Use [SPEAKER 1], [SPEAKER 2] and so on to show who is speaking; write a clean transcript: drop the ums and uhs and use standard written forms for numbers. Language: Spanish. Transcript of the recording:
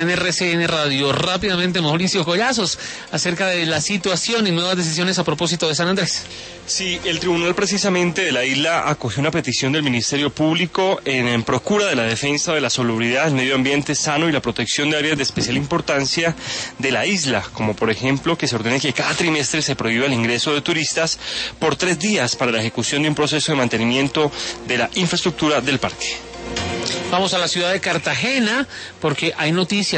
[SPEAKER 1] En RCN Radio, rápidamente Mauricio Collazos, acerca de la situación y nuevas decisiones a propósito de San Andrés.
[SPEAKER 2] Sí, el tribunal precisamente de la isla acogió una petición del Ministerio Público en procura de la defensa de la salubridad, el medio ambiente sano y la protección de áreas de especial importancia de la isla, como por ejemplo que se ordene que cada trimestre se prohíba el ingreso de turistas por 3 días para la ejecución de un proceso de mantenimiento de la infraestructura del parque.
[SPEAKER 1] Vamos a la ciudad de Cartagena porque hay noticias.